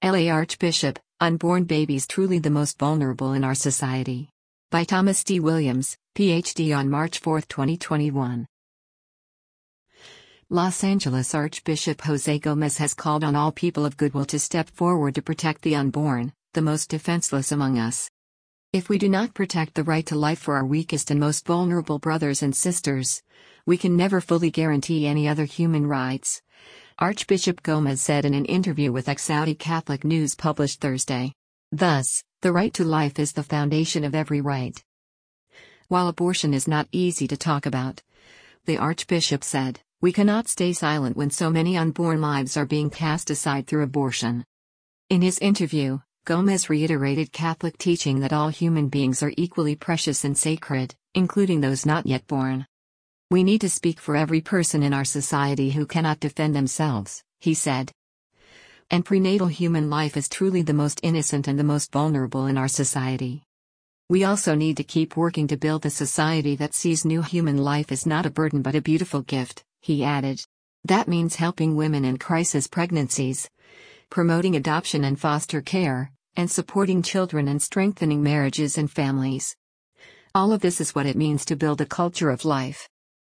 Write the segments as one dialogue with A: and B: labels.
A: LA Archbishop, Unborn Babies Truly the Most Vulnerable in Our Society. By Thomas D. Williams, Ph.D. on March 4, 2021. Los Angeles Archbishop Jose Gomez has called on all people of goodwill to step forward to protect the unborn, the most defenseless among us. If we do not protect the right to life for our weakest and most vulnerable brothers and sisters, we can never fully guarantee any other human rights, Archbishop Gomez said in an interview with ex-Saudi Catholic News published Thursday. Thus, the right to life is the foundation of every right. While abortion is not easy to talk about, the Archbishop said, we cannot stay silent when so many unborn lives are being cast aside through abortion. In his interview, Gomez reiterated Catholic teaching that all human beings are equally precious and sacred, including those not yet born. We need to speak for every person in our society who cannot defend themselves, he said. And prenatal human life is truly the most innocent and the most vulnerable in our society. We also need to keep working to build a society that sees new human life as not a burden but a beautiful gift, he added. That means helping women in crisis pregnancies, promoting adoption and foster care, and supporting children and strengthening marriages and families. All of this is what it means to build a culture of life.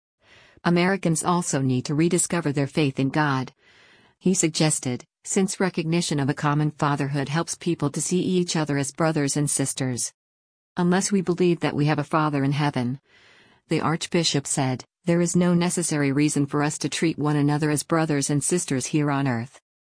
A: Americans also need to rediscover their faith in God, he suggested, since recognition of a common fatherhood helps people to see each other as brothers and sisters. Unless we believe that we have a Father in heaven, the Archbishop said, there is no necessary reason for us to treat one another as brothers and sisters here on earth.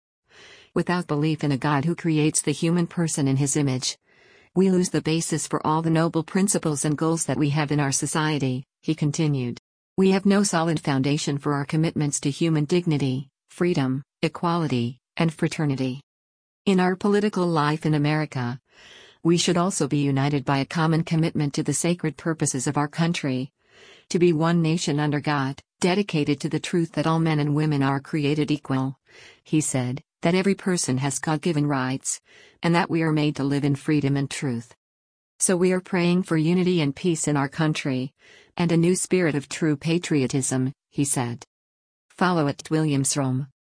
A: Without belief in a God who creates the human person in his image, we lose the basis for all the noble principles and goals that we have in our society, he continued. We have no solid foundation for our commitments to human dignity, freedom, equality, and fraternity. In our political life in America, we should also be united by a common commitment to the sacred purposes of our country, to be one nation under God, dedicated to the truth that all men and women are created equal, he said, that every person has God-given rights, and that we are made to live in freedom and truth. So we are praying for unity and peace in our country, and a new spirit of true patriotism, he said. Follow @WilliamsRome.